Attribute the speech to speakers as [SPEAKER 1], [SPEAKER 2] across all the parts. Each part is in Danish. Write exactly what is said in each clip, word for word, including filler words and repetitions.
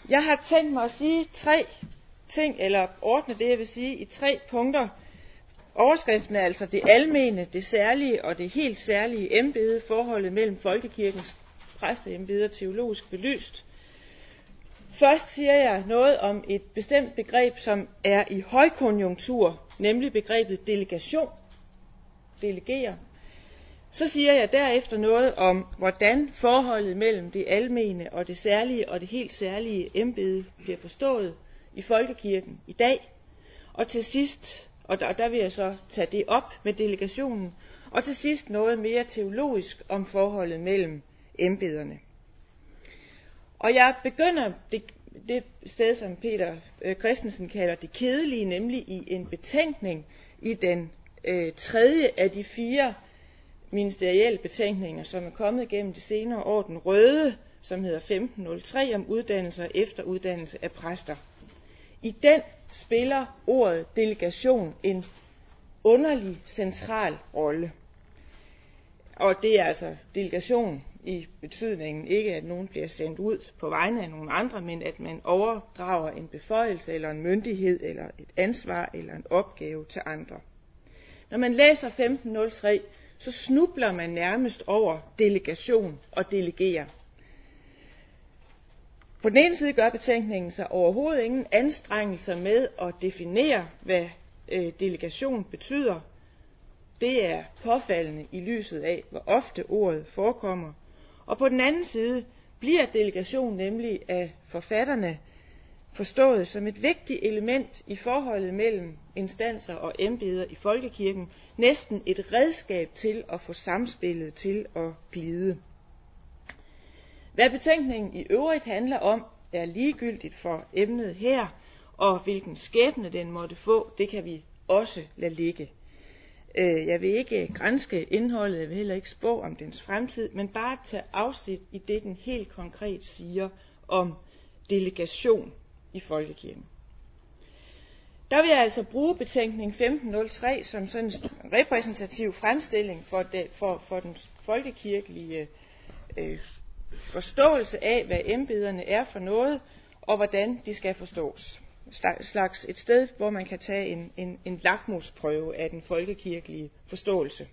[SPEAKER 1] Jeg har tænkt mig at sige tre ting, eller ordne det, jeg vil sige, i tre punkter. Overskriften er altså det almene, det særlige og det helt særlige embede, forholdet mellem folkekirkens præsteembeder teologisk belyst. Først siger jeg noget om et bestemt begreb, som er i højkonjunktur, nemlig begrebet delegation. Delegere. Så siger jeg derefter noget om, hvordan forholdet mellem det almene og det særlige og det helt særlige embede bliver forstået i folkekirken i dag. Og til sidst, og der, der vil jeg så tage det op med delegationen, og til sidst noget mere teologisk om forholdet mellem embederne. Og jeg begynder det, det sted, som Peter Christensen kalder det kedelige, nemlig i en betænkning i den øh, tredje af de fire ministerielle betænkninger, som er kommet gennem de senere år, den røde, som hedder femten nul tre om uddannelse og efteruddannelse af præster. I den spiller ordet delegation en underlig central rolle. Og det er altså delegation i betydningen ikke, at nogen bliver sendt ud på vegne af nogle andre, men at man overdrager en beføjelse eller en myndighed eller et ansvar eller en opgave til andre. Når man læser femten nul tre, så snubler man nærmest over delegation og delegere. På den ene side gør betænkningen sig overhovedet ingen anstrengelser med at definere, hvad øh, delegation betyder. Det er påfaldende i lyset af, hvor ofte ordet forekommer. Og på den anden side bliver delegation nemlig af forfatterne forstået som et vigtigt element i forholdet mellem instanser og embeder i folkekirken, næsten et redskab til at få samspillet til at glide. Hvad betænkningen i øvrigt handler om, er ligegyldigt for emnet her, og hvilken skæbne den måtte få, det kan vi også lade ligge. Jeg vil ikke granske indholdet, jeg vil heller ikke spå om dens fremtid, men bare tage afsæt i det, den helt konkret siger om delegation i folkekirken. Der vil jeg altså bruge betænkning femten nul tre som sådan en repræsentativ fremstilling for, det, for, for den folkekirkelige øh, forståelse af, hvad embederne er for noget, og hvordan de skal forstås. Slags et sted, hvor man kan tage en, en, en lakmusprøve af den folkekirkelige forståelse.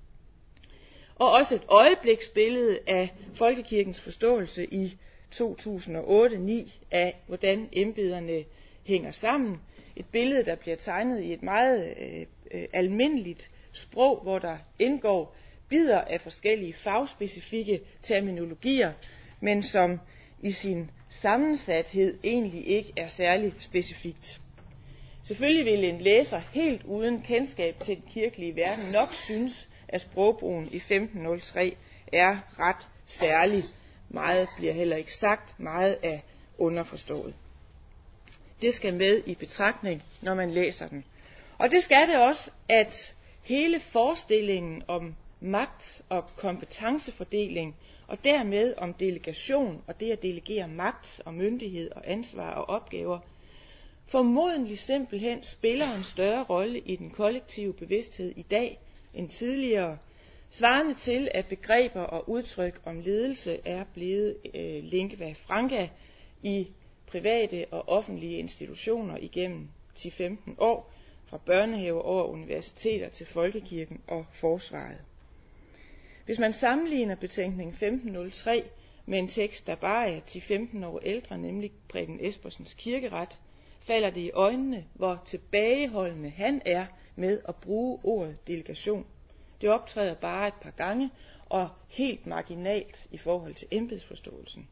[SPEAKER 1] Og også et øjebliksbillede af folkekirkens forståelse i to tusind og otte ni af, hvordan embederne hænger sammen. Et billede, der bliver tegnet i et meget øh, øh, almindeligt sprog, hvor der indgår bidder af forskellige fagspecifikke terminologier, men som i sin sammensathed egentlig ikke er særlig specifikt. Selvfølgelig vil en læser helt uden kendskab til den kirkelige verden nok synes, at sprogbrugen i femten nul tre er ret særlig. Meget bliver heller ikke sagt, meget er underforstået. Det skal med i betragtning, når man læser den. Og det skal det også, at hele forestillingen om magt og kompetencefordeling, og dermed om delegation og det at delegere magt og myndighed og ansvar og opgaver, formodentlig simpelthen spiller en større rolle i den kollektive bevidsthed i dag end tidligere, svarende til, at begreber og udtryk om ledelse er blevet øh, lingua franca i private og offentlige institutioner igennem ti til femten år, fra børnehaver over universiteter til folkekirken og forsvaret. Hvis man sammenligner betænkning femten nul tre med en tekst, der bare er ti til femten år ældre, nemlig Preben Espersens Kirkeret, falder det i øjnene, hvor tilbageholdende han er med at bruge ordet delegation. Det optræder bare et par gange og helt marginalt i forhold til embedsforståelsen.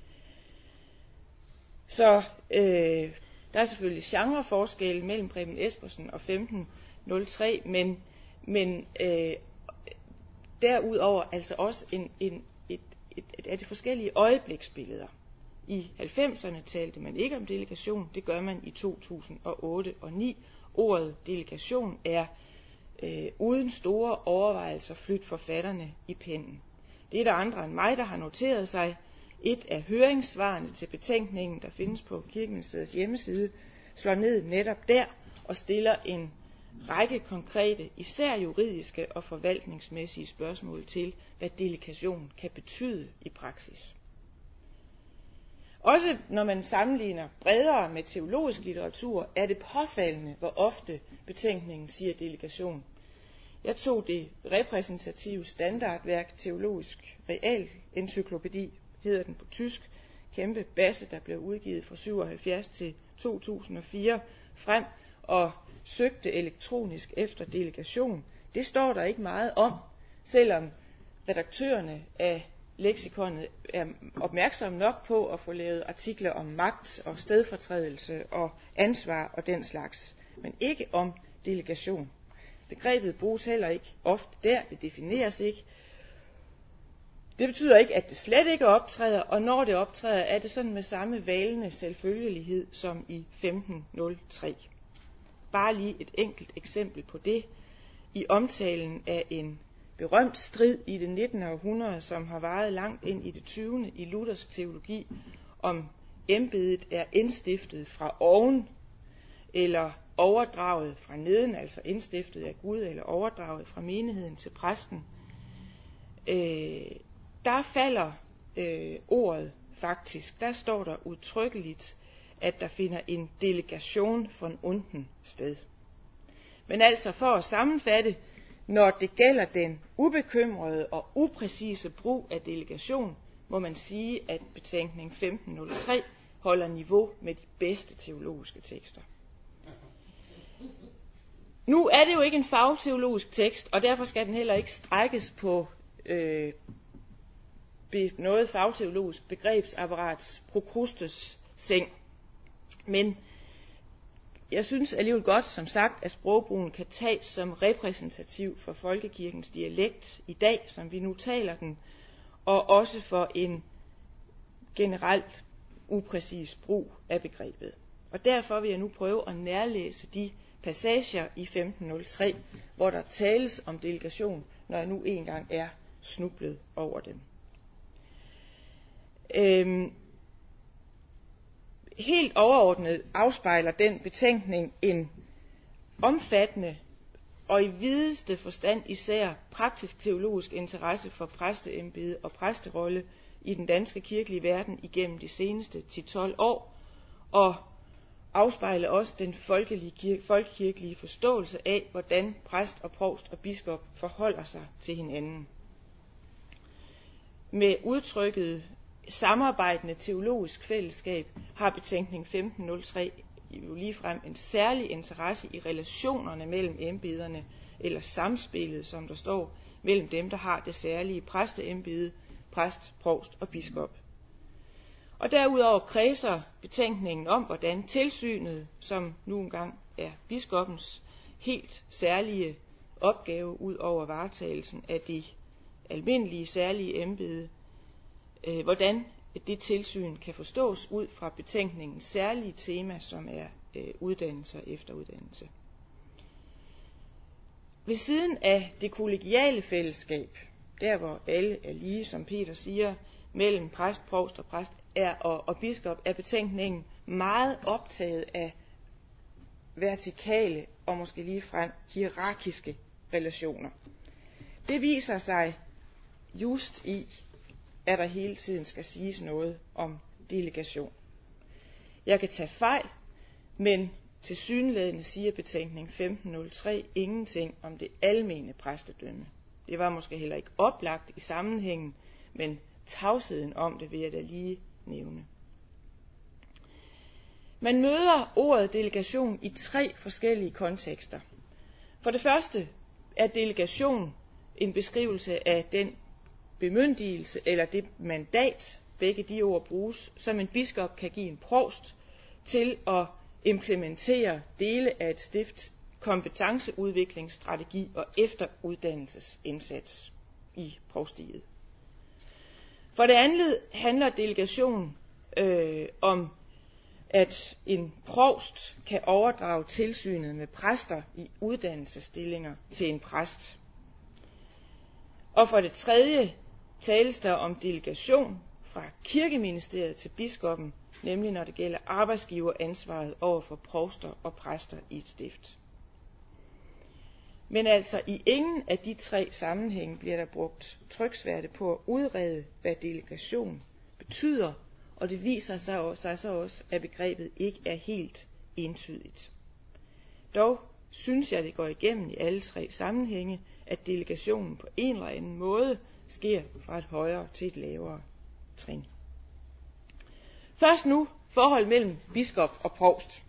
[SPEAKER 1] Så øh, der er selvfølgelig genreforskel mellem Preben Espersen og femten nul tre, men, men øh, derudover altså også en, en, et, et, et af de forskellige øjebliksbilleder. I halvfemserne talte man ikke om delegation, det gør man i to tusind og otte og ni. Ordet delegation er øh, uden store overvejelser flydt forfatterne i pennen. Det er der andre end mig, der har noteret sig. Et af høringssvarene til betænkningen, der findes på Kirkeministeriets hjemmeside, slår ned netop der og stiller en række konkrete, især juridiske og forvaltningsmæssige spørgsmål til, hvad delegation kan betyde i praksis. Også når man sammenligner bredere med teologisk litteratur, er det påfaldende, hvor ofte betænkningen siger delegation. Jeg tog det repræsentative standardværk, Teologisk Realencyklopædi, hedder den på tysk, kæmpe basse, der blev udgivet fra syvoghalvfjerds til to tusind og fire, frem og søgte elektronisk efter delegation. Det står der ikke meget om, selvom redaktørerne af leksikonet er opmærksomme nok på at få lavet artikler om magt og stedfortrædelse og ansvar og den slags, men ikke om delegation. Begrebet bruges heller ikke ofte der, det defineres ikke. Det betyder ikke, at det slet ikke optræder, og når det optræder, er det sådan med samme valende selvfølgelighed som i femten nul tre. Bare lige et enkelt eksempel på det. I omtalen af en berømt strid i det nittende århundrede, som har varet langt ind i det tyvende i luthersk teologi, om embedet er indstiftet fra oven eller overdraget fra neden, altså indstiftet af Gud eller overdraget fra menigheden til præsten. Øh, der falder øh, ordet faktisk, der står der udtrykkeligt, at der finder en delegation von unten sted. Men altså for at sammenfatte, når det gælder den ubekymrede og upræcise brug af delegation, må man sige, at betænkning femten nul tre holder niveau med de bedste teologiske tekster. Nu er det jo ikke en fagteologisk tekst, og derfor skal den heller ikke strækkes på øh, noget fagteologisk begrebsapparats prokrustes seng. Men jeg synes alligevel godt, som sagt, at sprogbrugen kan tages som repræsentativ for folkekirkens dialekt i dag, som vi nu taler den, og også for en generelt upræcis brug af begrebet. Og derfor vil jeg nu prøve at nærlæse de passager i femten nul tre, hvor der tales om delegation, når jeg nu engang er snublet over dem. Øhm, helt overordnet afspejler den betænkning en omfattende og i videste forstand især praktisk teologisk interesse for præsteembede og præsterolle i den danske kirkelige verden igennem de seneste ti til tolv år, og afspejler også den folkelige, folkekirkelige forståelse af, hvordan præst og provst og biskop forholder sig til hinanden. Med udtrykket samarbejdende teologisk fællesskab har betænkning femten nul tre jo ligefrem en særlig interesse i relationerne mellem embederne, eller samspillet, som der står, mellem dem, der har det særlige præsteembede, præst, provst og biskop. Og derudover kredser betænkningen om, hvordan tilsynet, som nu engang er biskoppens helt særlige opgave ud over varetagelsen af det almindelige særlige embede, øh, hvordan det tilsyn kan forstås ud fra betænkningens særlige tema, som er øh, uddannelse og efteruddannelse. Ved siden af det kollegiale fællesskab, der hvor alle er lige, som Peter siger, mellem præst, provst og præst er, og, og biskop, er betænkningen meget optaget af vertikale og måske ligefrem hierarkiske relationer. Det viser sig just i, at der hele tiden skal siges noget om delegation. Jeg kan tage fejl, men tilsyneladende siger betænkning femten nul tre ingenting om det almene præstedømme. Det var måske heller ikke oplagt i sammenhængen, men tavsheden om det vil jeg da lige nævne. Man møder ordet delegation i tre forskellige kontekster. For det første er delegation en beskrivelse af den bemyndigelse eller det mandat, begge de ord bruges, som en biskop kan give en provst til at implementere dele af et stifts kompetenceudviklingsstrategi og efteruddannelsesindsats i provstiet. For det andet handler delegation øh, om, at en provst kan overdrage tilsynet med præster i uddannelsesstillinger til en præst. Og for det tredje tales der om delegation fra kirkeministeriet til biskoppen, nemlig når det gælder arbejdsgiveransvaret over for provster og præster i et stift. Men altså i ingen af de tre sammenhænge bliver der brugt tryksværte på at udrede, hvad delegation betyder, og det viser sig, også, sig så også, at begrebet ikke er helt entydigt. Dog synes jeg, det går igennem i alle tre sammenhænge, at delegationen på en eller anden måde sker fra et højere til et lavere trin. Først nu forhold mellem biskop og provst.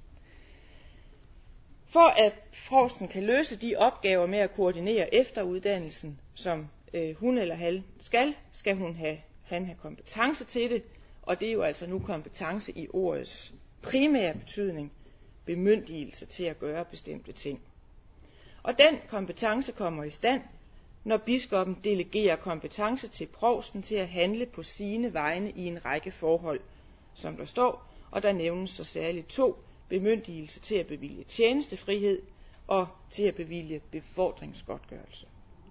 [SPEAKER 1] For at provsten kan løse de opgaver med at koordinere efteruddannelsen, som øh, hun eller han skal, skal hun have, han have kompetence til det, og det er jo altså nu kompetence i ordets primære betydning, bemyndigelse til at gøre bestemte ting. Og den kompetence kommer i stand, når biskoppen delegerer kompetence til provsten til at handle på sine vegne i en række forhold, som der står, og der nævnes så særligt to: bemyndigelse til at bevilge tjenestefrihed og til at bevilge befordringsgodtgørelse.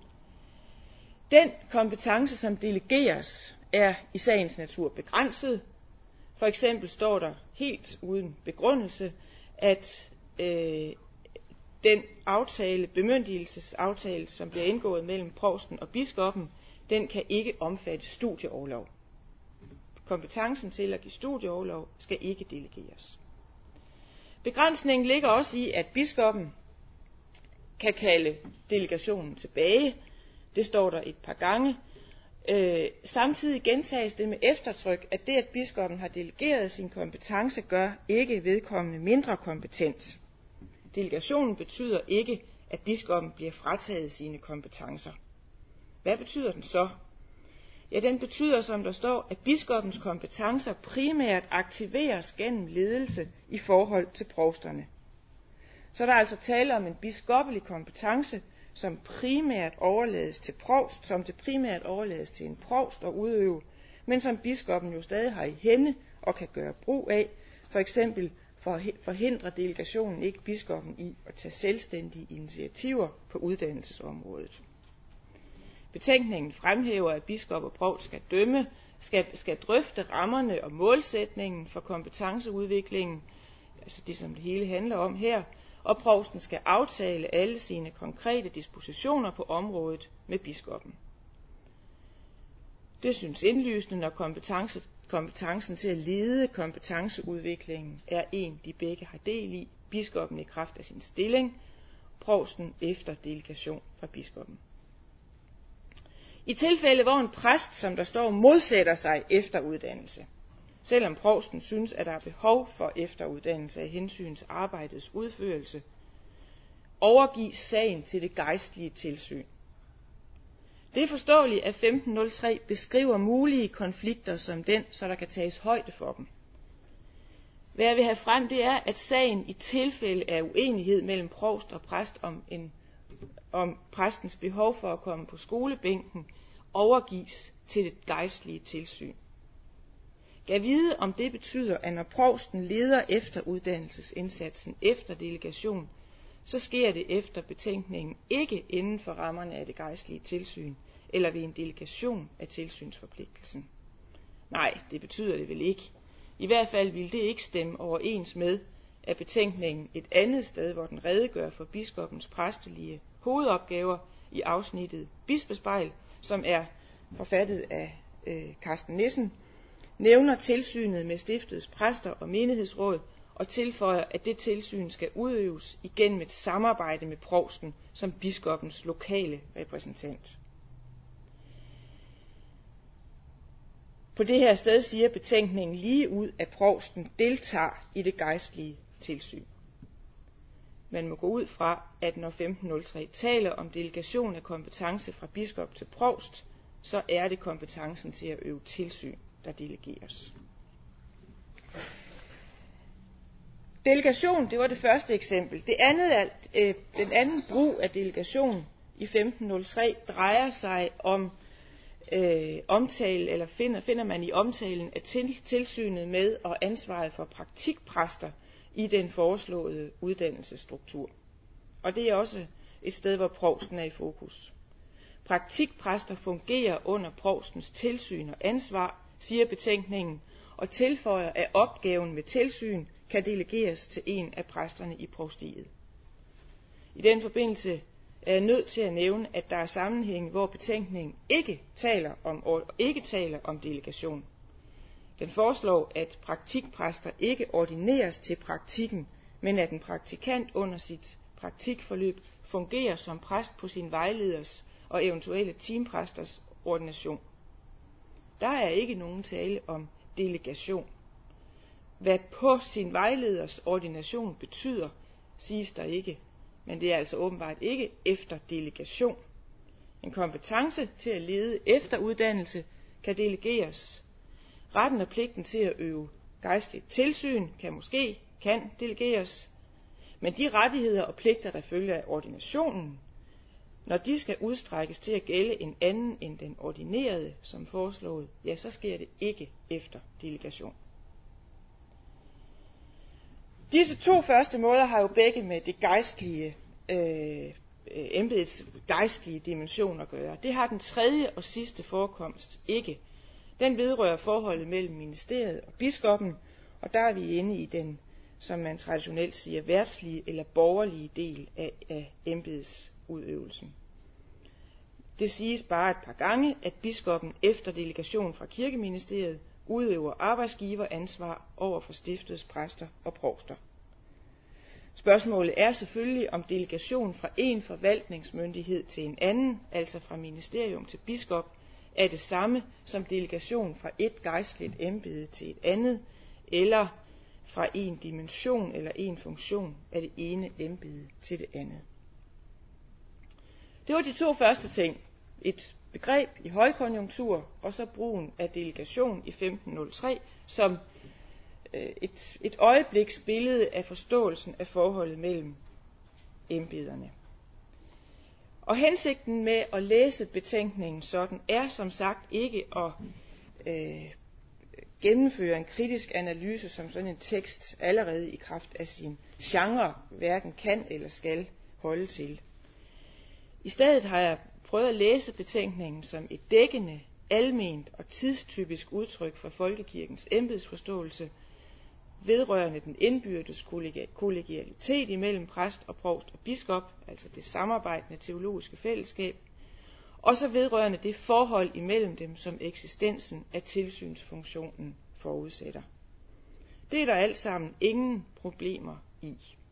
[SPEAKER 1] Den kompetence, som delegeres, er i sagens natur begrænset. For eksempel står der helt uden begrundelse, at øh, den aftale, bemyndigelsesaftale, som bliver indgået mellem provsten og biskoppen, den kan ikke omfatte studieorlov. Kompetencen til at give studieorlov skal ikke delegeres. Begrænsningen ligger også i, at biskoppen kan kalde delegationen tilbage. Det står der et par gange. Øh, samtidig gentages det med eftertryk, at det, at biskoppen har delegeret sin kompetence, gør ikke vedkommende mindre kompetent. Delegationen betyder ikke, at biskoppen bliver frataget sine kompetencer. Hvad betyder den så? Ja, den betyder, som der står, at biskoppens kompetencer primært aktiveres gennem ledelse i forhold til provsterne. Så der er altså tale om en biskoppelig kompetence, som primært overlades til provst, som det primært overlades til en provst at udøve, men som biskoppen jo stadig har i hænde og kan gøre brug af, for eksempel forhindrer delegationen ikke biskoppen i at tage selvstændige initiativer på uddannelsesområdet. Betænkningen fremhæver, at biskop og provst skal dømme, skal, skal drøfte rammerne og målsætningen for kompetenceudviklingen, altså det, som det hele handler om her, og provsten skal aftale alle sine konkrete dispositioner på området med biskoppen. Det synes indlysende, når kompetence, kompetencen til at lede kompetenceudviklingen er en, de begge har del i, biskoppen i kraft af sin stilling, provsten efter delegation fra biskoppen. I tilfælde, hvor en præst, som der står, modsætter sig efteruddannelse, selvom provsten synes, at der er behov for efteruddannelse af hensyn til arbejdets udførelse, overgives sagen til det gejstlige tilsyn. Det er forståeligt, at femten nul tre beskriver mulige konflikter som den, så der kan tages højde for dem. Hvad jeg vil have frem, det er, at sagen i tilfælde af uenighed mellem provst og præst om, en, om præstens behov for at komme på skolebænken, overgives til det gejstlige tilsyn. Gav vide, om det betyder, at når provsten leder efter uddannelsesindsatsen efter delegation, så sker det efter betænkningen ikke inden for rammerne af det gejstlige tilsyn, eller ved en delegation af tilsynsforpligtelsen. Nej, det betyder det vel ikke. I hvert fald vil det ikke stemme overens med, at betænkningen et andet sted, hvor den redegør for biskoppens præstelige hovedopgaver i afsnittet Bispespejl, som er forfattet af øh, Carsten Nissen, nævner tilsynet med stiftets præster og menighedsråd og tilføjer, at det tilsyn skal udøves igennem et samarbejde med provsten som biskoppens lokale repræsentant. På det her sted siger betænkningen lige ud, at provsten deltager i det gejstlige tilsyn. Man må gå ud fra, at når femten nul tre taler om delegation af kompetence fra biskop til provst, så er det kompetencen til at øve tilsyn, der delegeres. Delegation, det var det første eksempel. Det andet er, øh, den anden brug af delegation i femten nul tre drejer sig om øh, omtale, eller finder, finder man i omtalen af til, tilsynet med og ansvaret for praktikpræster i den foreslåede uddannelsesstruktur. Og det er også et sted, hvor provsten er i fokus. Praktikpræster fungerer under provstens tilsyn og ansvar, siger betænkningen, og tilføjer, at opgaven med tilsyn kan delegeres til en af præsterne i provstiet. I den forbindelse er jeg nødt til at nævne, at der er sammenhæng, hvor betænkningen ikke taler om, ikke taler om delegation. Den foreslår, at praktikpræster ikke ordineres til praktikken, men at en praktikant under sit praktikforløb fungerer som præst på sin vejleders og eventuelle teampræsters ordination. Der er ikke nogen tale om delegation. Hvad på sin vejleders ordination betyder, siges der ikke, men det er altså åbenbart ikke efter delegation. En kompetence til at lede efteruddannelse kan delegeres. Retten og pligten til at øve gejstligt tilsyn kan måske kan delegeres, men de rettigheder og pligter, der følger af ordinationen, når de skal udstrækkes til at gælde en anden end den ordinerede, som foreslået, ja, så sker det ikke efter delegation. Disse to første måder har jo begge med det gejstlige, øh, embedets gejstlige dimension at gøre. Det har den tredje og sidste forekomst ikke. Den vedrører forholdet mellem ministeriet og biskoppen, og der er vi inde i den, som man traditionelt siger, verdslige eller borgerlige del af, af embedets udøvelsen. Det siges bare et par gange, at biskoppen efter delegation fra kirkeministeriet udøver arbejdsgiveransvar over for stiftets præster og provster. Spørgsmålet er selvfølgelig, om delegation fra en forvaltningsmyndighed til en anden, altså fra ministerium til biskop, er det samme som delegation fra et gejstligt embede til et andet, eller fra en dimension eller en funktion af det ene embede til det andet. Det var de to første ting. Et begreb i højkonjunktur, og så brugen af delegation i femten nul tre som et, et øjebliks billede af forståelsen af forholdet mellem embederne. Og hensigten med at læse betænkningen sådan er som sagt ikke at øh, gennemføre en kritisk analyse, som sådan en tekst allerede i kraft af sin genre hverken kan eller skal holde til. I stedet har jeg prøvet at læse betænkningen som et dækkende, alment og tidstypisk udtryk for folkekirkens embedsforståelse, vedrørende den indbyrdes kollegialitet imellem præst og provst og biskop, altså det samarbejdende teologiske fællesskab, og så vedrørende det forhold imellem dem, som eksistensen af tilsynsfunktionen forudsætter. Det er der alt sammen ingen problemer i.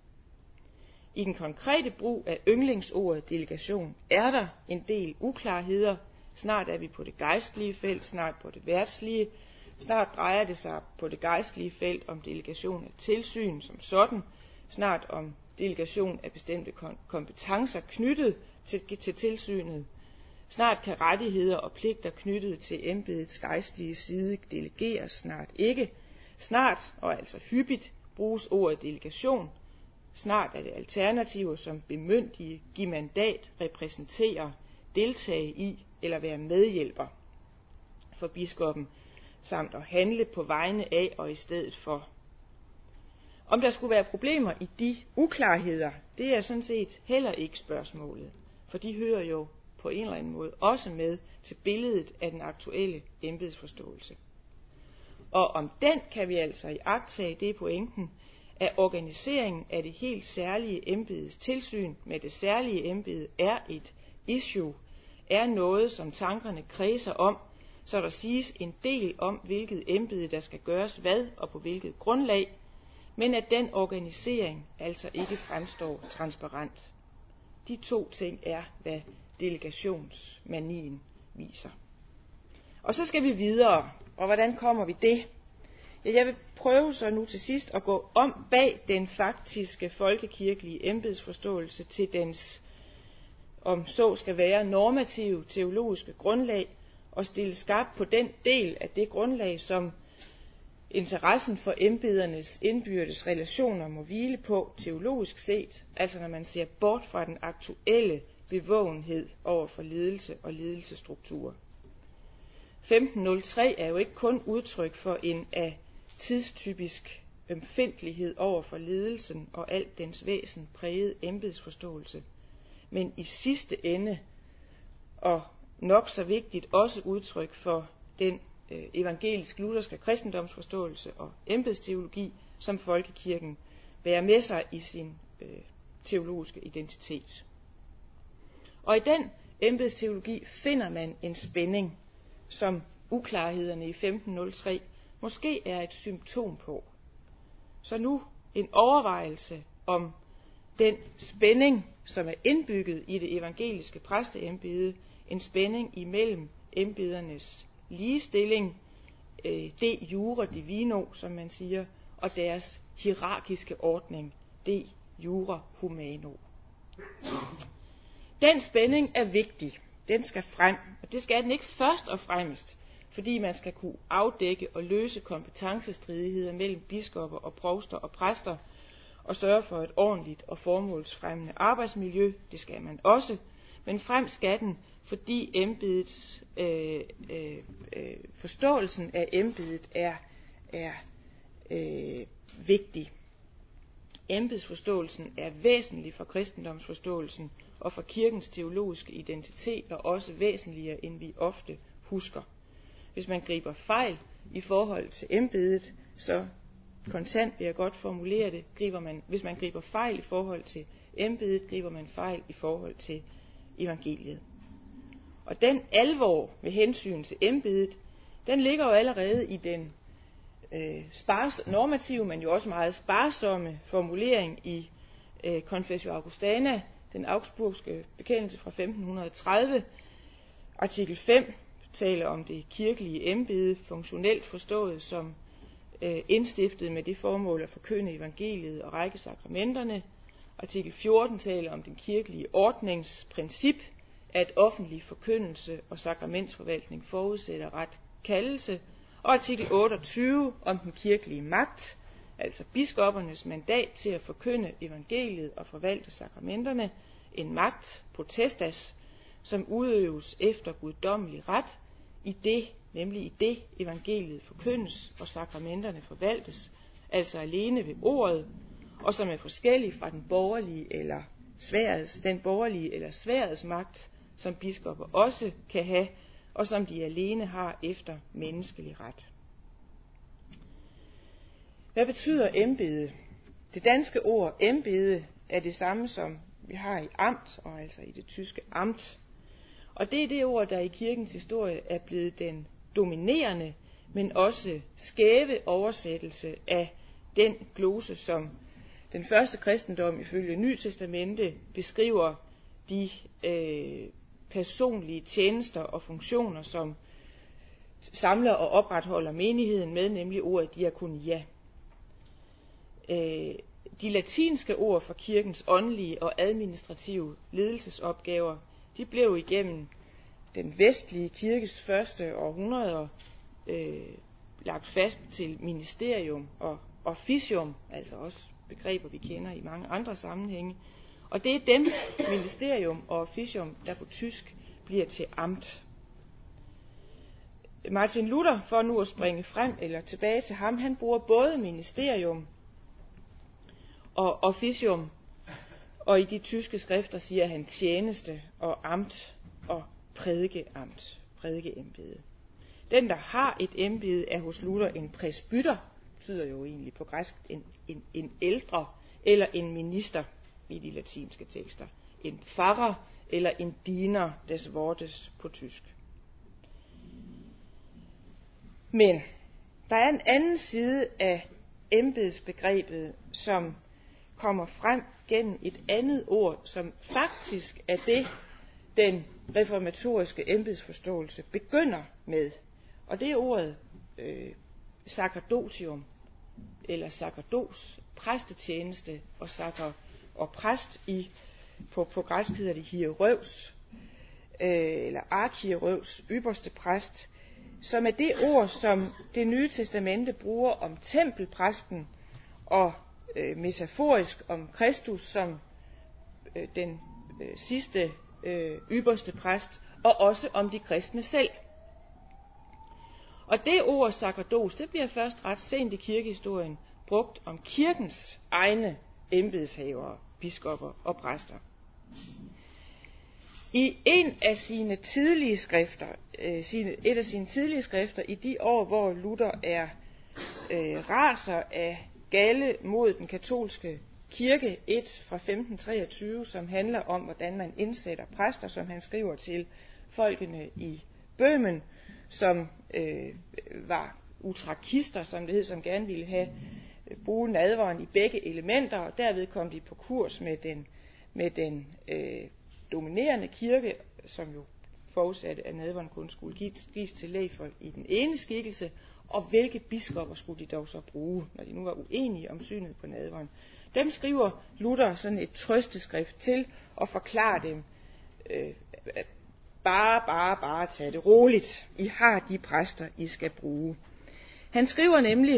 [SPEAKER 1] I den konkrete brug af yndlingsordet delegation er der en del uklarheder. Snart er vi på det gejstlige felt, snart på det verdslige. Snart drejer det sig på det gejstlige felt om delegation af tilsyn som sådan. Snart om delegation af bestemte kompetencer knyttet til, til tilsynet. Snart kan rettigheder og pligter knyttet til embedets gejstlige side delegeres, snart ikke. Snart, og altså hyppigt, bruges ordet delegation. Snart er det alternativer som bemyndige, give mandat, repræsentere, deltage i eller være medhjælper for biskoppen, samt at handle på vegne af og i stedet for. Om der skulle være problemer i de uklarheder, det er sådan set heller ikke spørgsmålet, for de hører jo på en eller anden måde også med til billedet af den aktuelle embedsforståelse. Og om den kan vi altså iagttage det pointen, at organiseringen af det helt særlige embedes tilsyn med det særlige embede er et issue, er noget, som tankerne kredser om, så der siges en del om, hvilket embede der skal gøres hvad og på hvilket grundlag, men at den organisering altså ikke fremstår transparent. De to ting er, hvad delegationsmanien viser. Og så skal vi videre, og hvordan kommer vi det? Ja, jeg vil prøve så nu til sidst at gå om bag den faktiske folkekirkelige embedsforståelse til dens, om så skal være, normative teologiske grundlag, og stille skarp på den del af det grundlag, som interessen for embedernes indbyrdes relationer må hvile på teologisk set, altså når man ser bort fra den aktuelle bevågenhed over for ledelse og ledelsesstrukturer. femten nul tre er jo ikke kun udtryk for en af tidstypisk ømfindtlighed over for ledelsen og alt dens væsen præget embedsforståelse, men i sidste ende, og nok så vigtigt, også udtryk for den øh, evangelisk-lutherske kristendomsforståelse og embedsteologi, som folkekirken bærer med sig i sin øh, teologiske identitet. Og i den embedsteologi finder man en spænding, som uklarhederne i femten nul tre måske er et symptom på. Så nu en overvejelse om den spænding, som er indbygget i det evangeliske præsteembede, en spænding imellem embedernes ligestilling, de jure divino, som man siger, og deres hierarkiske ordning, de jure humano. Den spænding er vigtig. Den skal frem, og det skal den ikke først og fremmest, fordi man skal kunne afdække og løse kompetencestridigheder mellem biskopper og provster og præster, og sørge for et ordentligt og formålsfremmende arbejdsmiljø. Det skal man også, men frem skal den, fordi embedets øh, øh, øh, forståelsen af embedet er, er øh, vigtig. Embedsforståelsen er væsentlig for kristendomsforståelsen og for kirkens teologiske identitet, og også væsentligere, end vi ofte husker. Hvis man griber fejl i forhold til embedet, så kontant vil jeg godt formulere det, griber man, hvis man griber fejl i forhold til embedet, griber man fejl i forhold til evangeliet. Og den alvor med hensyn til embedet, den ligger jo allerede i den øh, spars, normative, men jo også meget sparsomme formulering i øh, Confessio Augustana, den augsburgske bekendelse fra femten tredive. Artikel fem taler om det kirkelige embede, funktionelt forstået som øh, indstiftet med det formål at forkynde evangeliet og række sakramenterne. Artikel fjorten taler om den kirkelige ordningsprincip, at offentlig forkyndelse og sakramentsforvaltning forudsætter ret kaldelse, og artikel otteogtyve om den kirkelige magt, altså biskoppernes mandat til at forkynde evangeliet og forvalte sakramenterne, en magt, potestas, som udøves efter guddommelig ret, i det, nemlig i det evangeliet forkyndes og sakramenterne forvaltes, altså alene ved ordet, og som er forskellig fra den borgerlige eller sværets, den borgerlige eller sværets magt, som biskopper også kan have, og som de alene har efter menneskelig ret. Hvad betyder embede? Det danske ord embede er det samme, som vi har i amt, og altså i det tyske amt. Og det er det ord, der i kirkens historie er blevet den dominerende, men også skæve oversættelse af den glose, som den første kristendom ifølge Nye Testamente beskriver de øh, personlige tjenester og funktioner, som samler og opretholder menigheden med, nemlig ordet diakonia. Øh, de latinske ord for kirkens åndelige og administrative ledelsesopgaver, de blev igennem den vestlige kirkes første århundreder øh, lagt fast til ministerium og officium, altså også begreber, vi kender i mange andre sammenhænge. Og det er dem, ministerium og officium, der på tysk bliver til amt. Martin Luther, for nu at springe frem eller tilbage til ham, han bruger både ministerium og officium, og i de tyske skrifter siger han tjeneste og amt og prædikeamt, prædikeembede. Den, der har et embede, er hos Luther en presbyter, betyder jo egentlig på græsk en, en, en ældre eller en minister i de latinske tekster. En pfarrer eller en diener des Wortes på tysk. Men der er en anden side af embedsbegrebet, som kommer frem gennem et andet ord, som faktisk er det, den reformatoriske embedsforståelse begynder med. Og det er ordet øh, sacerdotium, eller sacerdos, præstetjeneste, og sacer og præst i, på, på græsk hedder det hierøvs, øh, eller archierøvs, ypperste præst, som er det ord, som det Nye Testamente bruger om tempelpræsten, og øh, metaforisk om Kristus som øh, den øh, sidste øh, ypperste præst, og også om de kristne selv. Og det ord sacerdos, det bliver først ret sent i kirkehistorien brugt om kirkens egne embedshavere, biskopper og præster. I en af sine tidlige skrifter, øh, sine, et af sine tidlige skrifter, i de år, hvor Luther er øh, raser af galde mod den katolske kirke, et fra femten treogtyve, som handler om, hvordan man indsætter præster, som han skriver til folkene i Bøhmen, som øh, var utrakister, som det hed, som gerne ville have bruge nadveren i begge elementer, og derved kom de på kurs med den, med den øh, dominerende kirke, som jo forudsatte, at nadveren kun skulle gives, gives til lægfolk i den ene skikkelse, og hvilke biskopper skulle de dog så bruge, når de nu var uenige om synet på nadveren. Dem skriver Luther sådan et trøsteskrift til og forklarer dem, øh, bare, bare, bare tag det roligt. I har de præster, I skal bruge. Han skriver nemlig,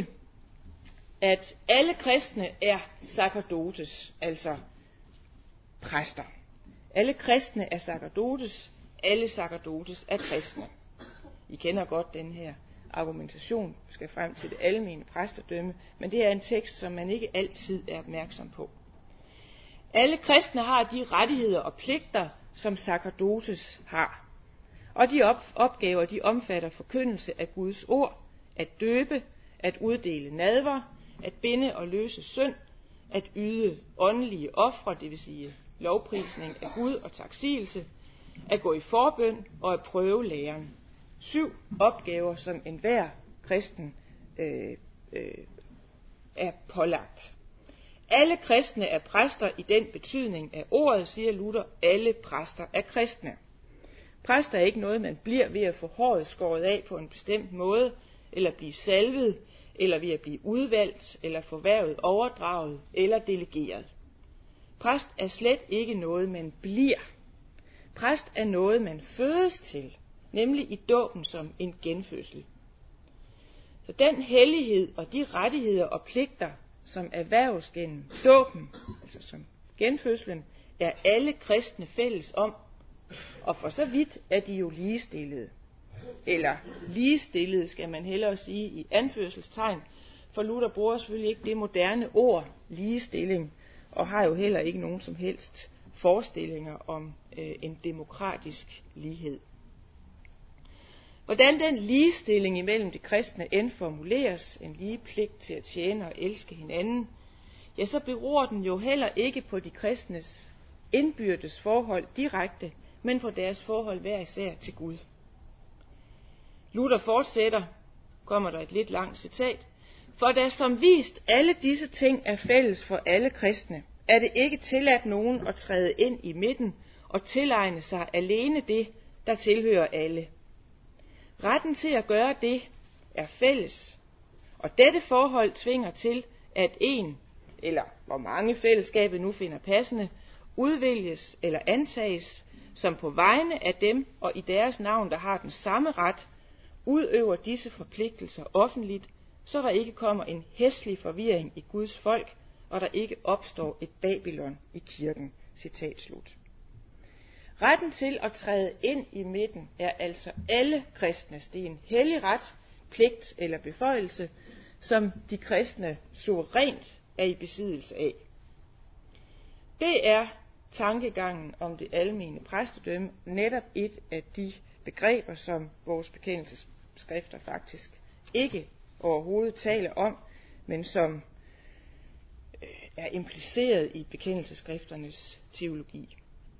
[SPEAKER 1] at alle kristne er sacerdotes, altså præster. Alle kristne er sacerdotes, alle sacerdotes er kristne. I kender godt den her argumentation, skal frem til det almene præstedømme, men det er en tekst, som man ikke altid er opmærksom på. Alle kristne har de rettigheder og pligter, som sacerdotes har. Og de op- opgaver, de omfatter forkyndelse af Guds ord, at døbe, at uddele nadver, at binde og løse synd, at yde åndelige ofre, det vil sige lovprisning af Gud og taksigelse, at gå i forbøn og at prøve læren. Syv opgaver, som enhver kristen øh, øh, er pålagt. Alle kristne er præster i den betydning af ordet, siger Luther. Alle præster er kristne. Præster er ikke noget, man bliver ved at få håret skåret af på en bestemt måde, eller blive salvet, eller ved at blive udvalgt, eller forværvet overdraget, eller delegeret. Præst er slet ikke noget, man bliver. Præst er noget, man fødes til, nemlig i dåben som en genfødsel. Så den hellighed og de rettigheder og pligter, som erhverves gennem dåben, altså som genfødslen, er alle kristne fælles om, og for så vidt er de jo ligestillede. Eller ligestillede skal man hellere sige i anførselstegn, for Luther bruger selvfølgelig ikke det moderne ord ligestilling, og har jo heller ikke nogen som helst forestillinger om øh, en demokratisk lighed. Hvordan den ligestilling imellem de kristne end formuleres, en lige pligt til at tjene og elske hinanden, ja, så beror den jo heller ikke på de kristnes indbyrdes forhold direkte, men på deres forhold hver især til Gud. Luther fortsætter, kommer der et lidt langt citat, for da som vist alle disse ting er fælles for alle kristne, er det ikke tilladt nogen at træde ind i midten og tilegne sig alene det, der tilhører alle. Retten til at gøre det er fælles, og dette forhold tvinger til, at en, eller hvor mange fællesskabet nu finder passende, udvælges eller antages, som på vegne af dem og i deres navn, der har den samme ret, udøver disse forpligtelser offentligt, så der ikke kommer en hæslig forvirring i Guds folk, og der ikke opstår et Babylon i kirken. Citat slut. Retten til at træde ind i midten er altså alle kristnes. Det er en hellig ret, pligt eller beføjelse, som de kristne suverænt er i besiddelse af. Det er tankegangen om det almene præstedømme, netop et af de begreber, som vores bekendelsesskrifter faktisk ikke overhovedet taler om, men som er impliceret i bekendelsesskrifternes teologi.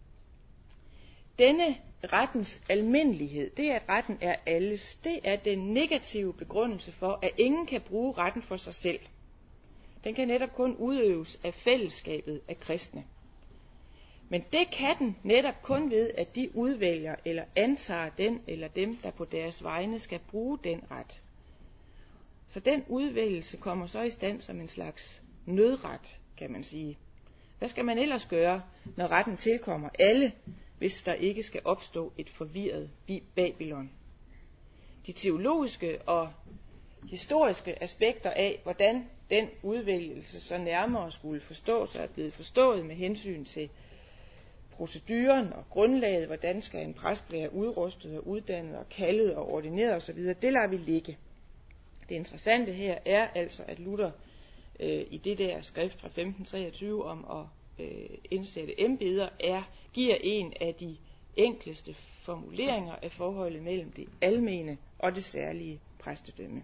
[SPEAKER 1] Denne rettens almindelighed, det at retten er alles, det er den negative begrundelse for, at ingen kan bruge retten for sig selv. Den kan netop kun udøves af fællesskabet af kristne. Men det kan den netop kun ved, at de udvælger eller antager den eller dem, der på deres vegne skal bruge den ret. Så den udvælgelse kommer så i stand som en slags nødret, kan man sige. Hvad skal man ellers gøre, når retten tilkommer alle, hvis der ikke skal opstå et forvirret Babylon? De teologiske og historiske aspekter af, hvordan den udvælgelse så nærmere skulle forstås og er blevet forstået med hensyn til proceduren og grundlaget, hvordan skal en præst være udrustet og uddannet og kaldet og ordineret osv., det lader vi ligge. Det interessante her er altså, at Luther øh, i det der skrift fra femten treogtyve om at øh, indsætte embeder, er, giver en af de enkleste formuleringer af forholdet mellem det almene og det særlige præstedømme.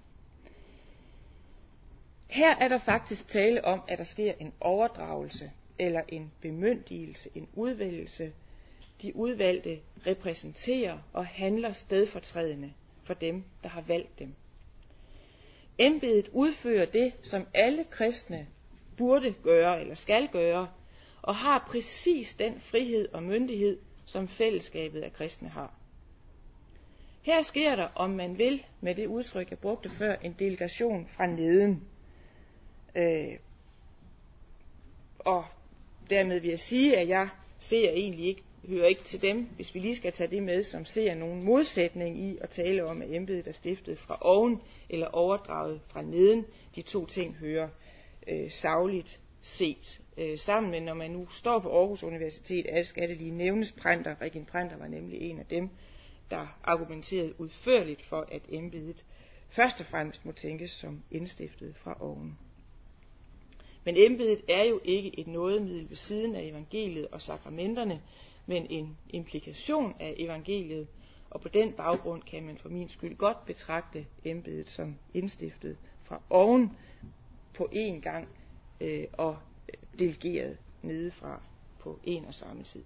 [SPEAKER 1] Her er der faktisk tale om, at der sker en overdragelse eller en bemyndigelse, en udvælgelse. De udvalgte repræsenterer og handler stedfortrædende for dem, der har valgt dem. Embedet udfører det, som alle kristne burde gøre eller skal gøre, og har præcis den frihed og myndighed, som fællesskabet af kristne har. Her sker der, om man vil, med det udtryk, jeg brugte før, en delegation fra neden. Øh, og dermed vil jeg sige, at jeg ser egentlig ikke, hører ikke til dem, hvis vi lige skal tage det med, som ser nogen modsætning i at tale om, at embedet er stiftet fra oven eller overdraget fra neden. De to ting hører øh, sagligt set øh, sammen, men når man nu står på Aarhus Universitet, skal det lige nævnes Prænter. Regin Prænter var nemlig en af dem, der argumenterede udførligt for, at embedet først og fremmest må tænkes som indstiftet fra oven. Men embedet er jo ikke et nådemiddel ved siden af evangeliet og sakramenterne, men en implikation af evangeliet, og på den baggrund kan man for min skyld godt betragte embedet som indstiftet fra oven på én gang øh, og delegeret nedefra på en og samme tid.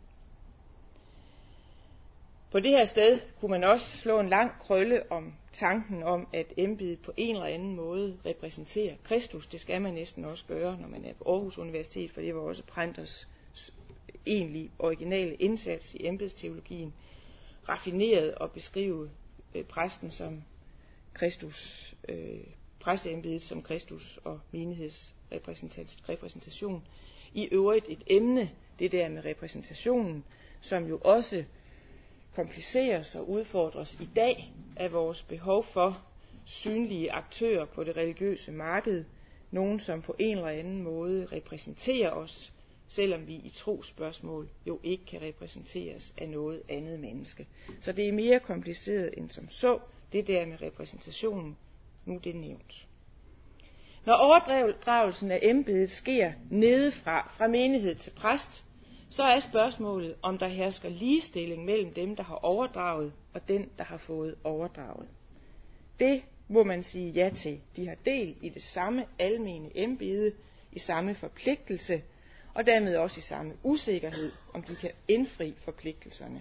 [SPEAKER 1] På det her sted kunne man også slå en lang krølle om tanken om, at embedet på en eller anden måde repræsenterer Kristus. Det skal man næsten også gøre, når man er på Aarhus Universitet, for det var også Prenters egentlig originale indsats i embedsteologien, raffineret og beskrive øh, præsten som Kristus, øh, præsteembedet som Kristus og menighedsrepræsentation. I øvrigt et emne, det der med repræsentationen, som jo også kompliceres og udfordres i dag af vores behov for synlige aktører på det religiøse marked, nogen som på en eller anden måde repræsenterer os, selvom vi i trosspørgsmål jo ikke kan repræsenteres af noget andet menneske. Så det er mere kompliceret end som så, det der med repræsentationen, nu det er nævnt. Når overdragelsen af embedet sker nedefra, fra menighed til præst, så er spørgsmålet, om der hersker ligestilling mellem dem, der har overdraget, og den, der har fået overdraget. Det må man sige ja til. De har del i det samme almene embede, i samme forpligtelse, og dermed også i samme usikkerhed, om de kan indfri forpligtelserne.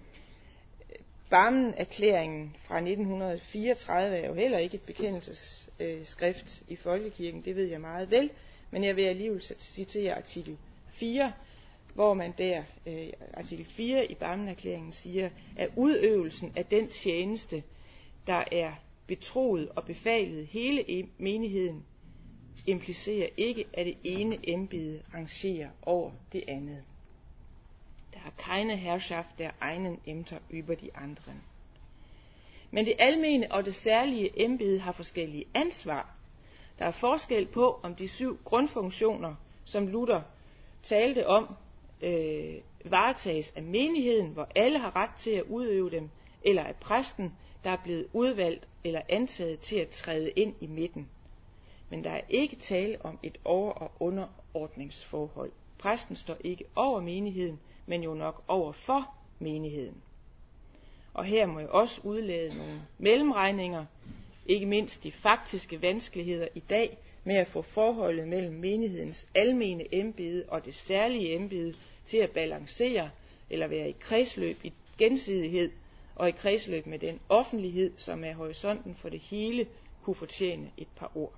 [SPEAKER 1] Barmen-erklæringen fra nitten fireogtredive er jo heller ikke et bekendelsesskrift i folkekirken, det ved jeg meget vel, men jeg vil alligevel citere artikel fire, hvor man der, øh, artikel fire i Barmen-erklæringen siger, at udøvelsen af den tjeneste, der er betroet og befalet hele menigheden, implicerer ikke, at det ene embede rangerer over det andet. Der er keine Herrschaft der einen Ämter über die anderen. Men det almene og det særlige embede har forskellige ansvar. Der er forskel på, om de syv grundfunktioner, som Luther talte om, øh, varetages af menigheden, hvor alle har ret til at udøve dem, eller af præsten, der er blevet udvalgt eller antaget til at træde ind i midten. Men der er ikke tale om et over- og underordningsforhold. Præsten står ikke over menigheden, men jo nok over for menigheden. Og her må jeg også udlade nogle mellemregninger, ikke mindst de faktiske vanskeligheder i dag med at få forholdet mellem menighedens almene embede og det særlige embede til at balancere eller være i kredsløb i gensidighed og i kredsløb med den offentlighed, som er horisonten for det hele, kunne fortjene et par ord.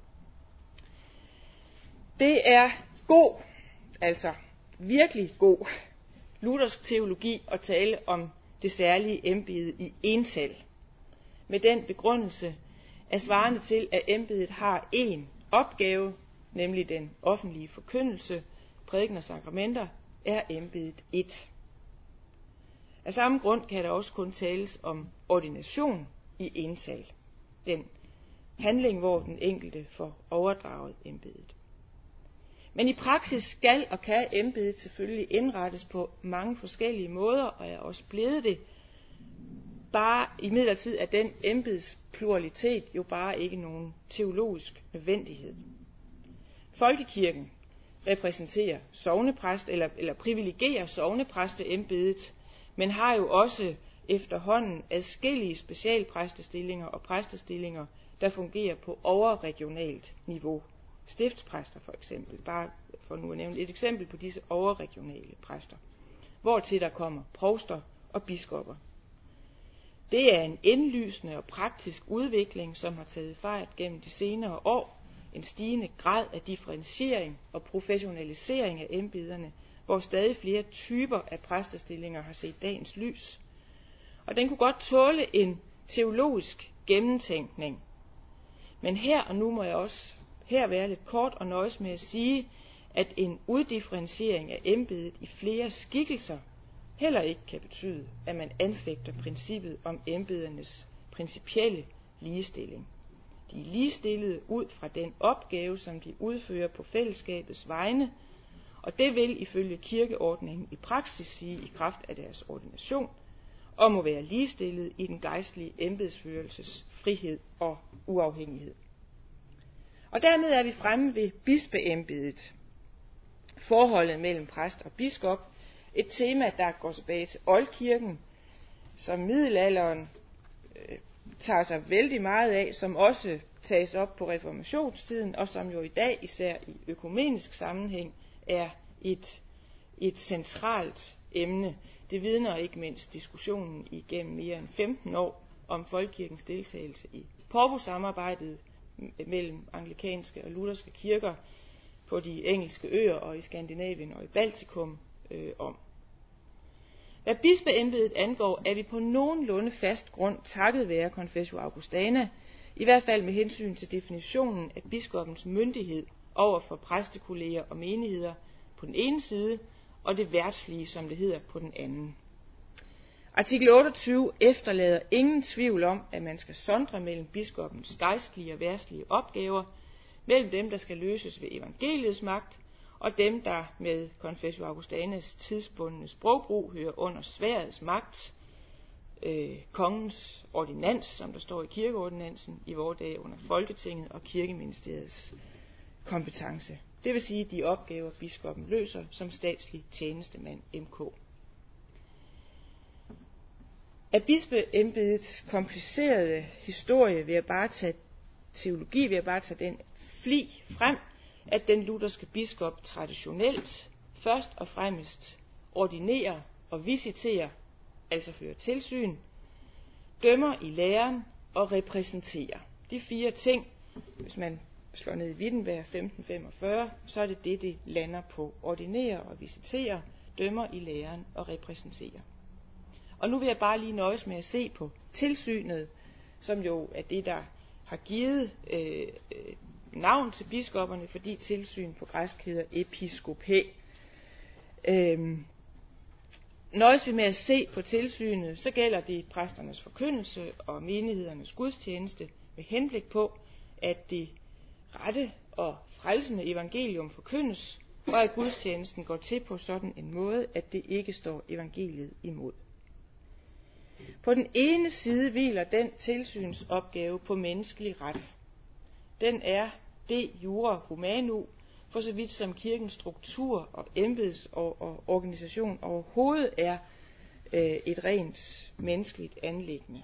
[SPEAKER 1] Det er god, altså virkelig god, luthersk teologi at tale om det særlige embede i ental, med den begrundelse, at svarende til, at embedet har én opgave, nemlig den offentlige forkyndelse, prædiken og sakramenter, er embedet ét. Af samme grund kan der også kun tales om ordination i ental, den handling, hvor den enkelte får overdraget embedet. Men i praksis skal og kan embedet selvfølgelig indrettes på mange forskellige måder, og er også blevet det. Bare imidlertid er den embeds pluralitet jo bare ikke nogen teologisk nødvendighed. Folkekirken repræsenterer sognepræst eller, eller privilegerer sognepræsteembedet, men har jo også efterhånden adskillige specialpræstestillinger og præstestillinger, der fungerer på overregionalt niveau. Stiftspræster for eksempel, bare for nu at nævne et eksempel på disse overregionale præster, hvortil der kommer provster og biskopper. Det er en indlysende og praktisk udvikling, som har taget fart gennem de senere år. En stigende grad af differentiering og professionalisering af embederne, hvor stadig flere typer af præstestillinger har set dagens lys. Og den kunne godt tåle en teologisk gennemtænkning. Men her og nu må jeg også her være lidt kort og nøjes med at sige, at en uddifferentiering af embedet i flere skikkelser heller ikke kan betyde, at man anfægter princippet om embedernes principielle ligestilling. De er ligestillede ud fra den opgave, som de udfører på fællesskabets vegne, og det vil ifølge kirkeordningen i praksis sige i kraft af deres ordination, og må være ligestillede i den gejstlige embedsførelses frihed og uafhængighed. Og dermed er vi fremme ved bispeembedet. Forholdet mellem præst og biskop, et tema, der går tilbage til oldkirken, som middelalderen øh, tager sig vældig meget af, som også tages op på reformationstiden, og som jo i dag, især i økumenisk sammenhæng, er et, et centralt emne. Det vidner ikke mindst diskussionen igennem mere end femten år om folkekirkens deltagelse i Porvus-samarbejdet mellem anglikanske og lutherske kirker på de engelske øer og i Skandinavien og i Baltikum øh, om. Hvad bispeembedet angår, er vi på nogenlunde fast grund takket være Confessio Augustana, i hvert fald med hensyn til definitionen af biskoppens myndighed over for præstekolleger og menigheder på den ene side, og det værtslige, som det hedder, på den anden. Artikel otteogtyve efterlader ingen tvivl om, at man skal sondre mellem biskoppens gejstlige og værtslige opgaver, mellem dem, der skal løses ved evangeliets magt, og dem, der med Confessio Augustanas tidsbundne sprogbrug hører under sværdets magt, øh, kongens ordinans, som der står i kirkeordinansen, i vore dage under Folketinget og kirkeministeriets kompetence. Det vil sige de opgaver, biskoppen løser som statslig tjenestemand M K. Af bispeembedets komplicerede historie vil jeg bare tage teologi, vil jeg bare tage den fli frem, at den lutherske biskop traditionelt først og fremmest ordinerer og visiterer, altså fører tilsyn, dømmer i læren og repræsenterer. De fire ting, hvis man slår ned i Wittenberg femten femogfyrre, så er det det, det lander på. Ordinerer og visiterer, dømmer i læren og repræsenterer. Og nu vil jeg bare lige nøjes med at se på tilsynet, som jo er det, der har givet øh, navn til biskopperne, fordi tilsyn på græsk hedder episkopæ. Øhm, nøjes vi med at se på tilsynet, så gælder det præsternes forkyndelse og menighedernes gudstjeneste med henblik på, at det rette og frelsende evangelium forkyndes, og at gudstjenesten går til på sådan en måde, at det ikke står evangeliet imod. På den ene side hviler den tilsynsopgave på menneskelig ret. Den er de jure humano, for så vidt som kirkens struktur og embeds og, og organisation overhovedet er øh, et rent menneskeligt anliggende.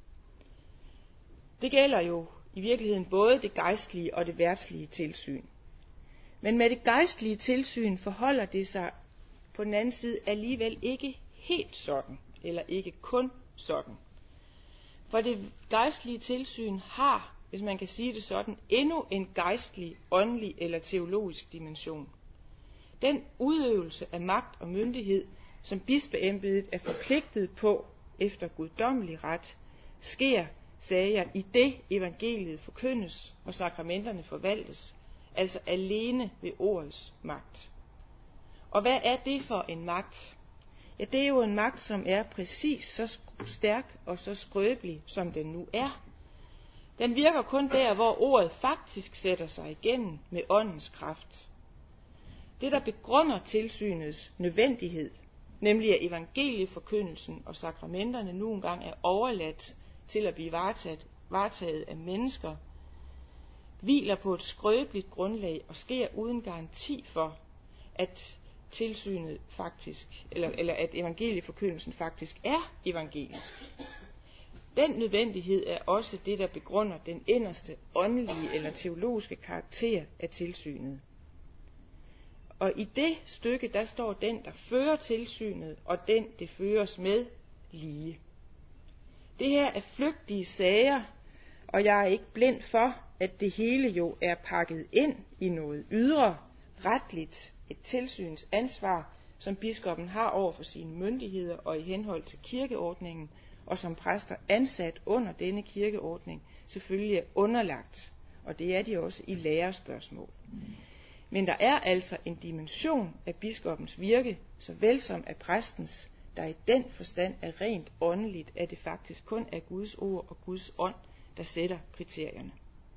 [SPEAKER 1] Det gælder jo i virkeligheden både det gejstlige og det verdslige tilsyn. Men med det gejstlige tilsyn forholder det sig på den anden side alligevel ikke helt sådan, eller ikke kun sådan. For det gejstlige tilsyn har, hvis man kan sige det sådan, endnu en gejstlig, åndelig eller teologisk dimension. Den udøvelse af magt og myndighed, som bispeembedet er forpligtet på efter guddommelig ret, sker, sagde jeg, i det evangeliet forkyndes og sakramenterne forvaltes, altså alene ved ordets magt. Og hvad er det for en magt? Ja, det er jo en magt, som er præcis så stærk og så skrøbelig, som den nu er. Den virker kun der, hvor ordet faktisk sætter sig igennem med åndens kraft. Det, der begrunder tilsynets nødvendighed, nemlig at evangelieforkyndelsen og sakramenterne nu engang er overladt til at blive varetaget, varetaget af mennesker, hviler på et skrøbeligt grundlag og sker uden garanti for, at tilsynet faktisk, eller, eller at evangelieforkyndelsen faktisk er evangelisk. Den nødvendighed er også det, der begrunder den inderste åndelige eller teologiske karakter af tilsynet. Og i det stykke, der står den, der fører tilsynet, og den, det føres med, lige. Det her er flygtige sager, og jeg er ikke blind for, at det hele jo er pakket ind i noget ydre, retligt, et tilsynsansvar, som biskoppen har over for sine myndigheder og i henhold til kirkeordningen, og som præster ansat under denne kirkeordning selvfølgelig er underlagt, og det er de også i lærespørgsmål. Men der er altså en dimension af biskoppens virke, såvel som af præstens, der i den forstand er rent åndeligt, at det faktisk kun er Guds ord og Guds ånd, der sætter kriterierne.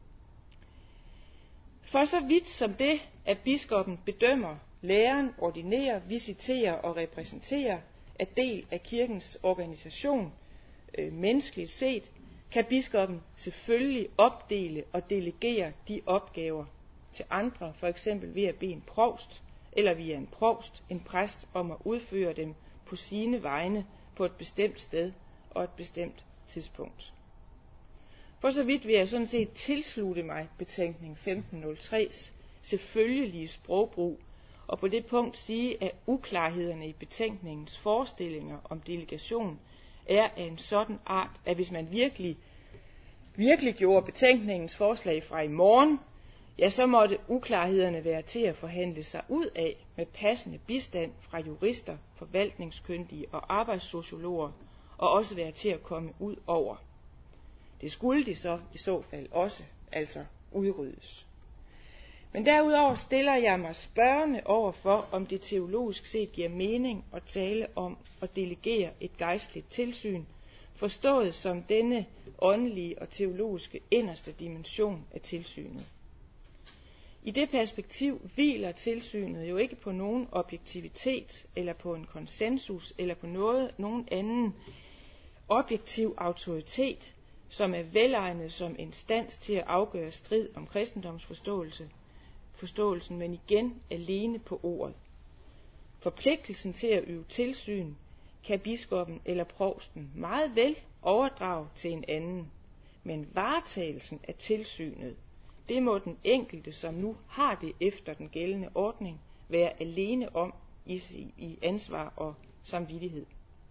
[SPEAKER 1] For så vidt som det, at biskoppen bedømmer, læren, ordinerer, visiterer og repræsenterer, er del af kirkens organisation, øh, menneskeligt set, kan biskoppen selvfølgelig opdele og delegere de opgaver til andre, for eksempel ved at bede en provst, eller via en provst, en præst, om at udføre dem på sine vegne på et bestemt sted og et bestemt tidspunkt. For så vidt vil jeg sådan set tilslutte mig betænkning femten nul tre's selvfølgelige sprogbrug, og på det punkt sige, at uklarhederne i betænkningens forestillinger om delegation er af en sådan art, at hvis man virkelig, virkelig gjorde betænkningens forslag fra i morgen, ja, så måtte uklarhederne være til at forhandle sig ud af med passende bistand fra jurister, forvaltningskyndige og arbejdssociologer, og også være til at komme ud over. Det skulle de så i så fald også, altså udryddes. Men derudover stiller jeg mig spørgende over for, om det teologisk set giver mening at tale om at delegere et gejstligt tilsyn, forstået som denne åndelige og teologiske inderste dimension af tilsynet. I det perspektiv hviler tilsynet jo ikke på nogen objektivitet, eller på en konsensus, eller på noget, nogen anden objektiv autoritet, som er velegnet som instans til at afgøre strid om kristendomsforståelse, forståelsen, men igen alene på ordet. Forpligtelsen til at øve tilsyn kan biskoppen eller provsten meget vel overdrage til en anden, men varetagelsen af tilsynet, det må den enkelte, som nu har det efter den gældende ordning, være alene om i, i ansvar og samvittighed.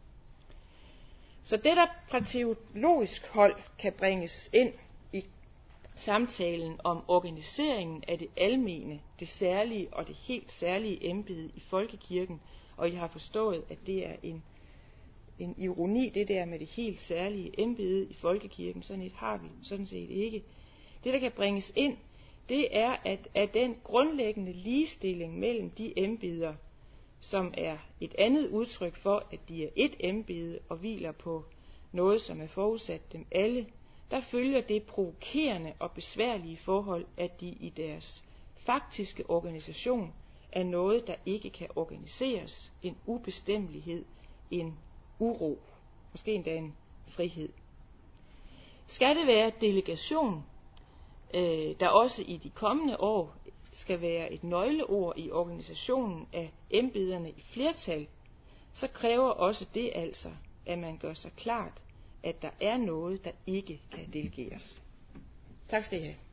[SPEAKER 1] Så det, der fra teologisk hold kan bringes ind i samtalen om organiseringen af det almene, det særlige og det helt særlige embede i folkekirken, og I har forstået, at det er en, en ironi, det der med det helt særlige embede i folkekirken, sådan et har vi sådan set ikke. Det, der kan bringes ind, det er, at, at den grundlæggende ligestilling mellem de embeder, som er et andet udtryk for, at de er et embede og hviler på noget, som er forudsat dem alle, der følger det provokerende og besværlige forhold, at de i deres faktiske organisation er noget, der ikke kan organiseres, en ubestemmelighed, en uro, måske endda en frihed. Skal det være delegation, øh, der også i de kommende år skal være et nøgleord i organisationen af embederne i flertal, så kræver også det altså, at man gør sig klart, at der er noget, der ikke kan delegeres. Tak skal I have.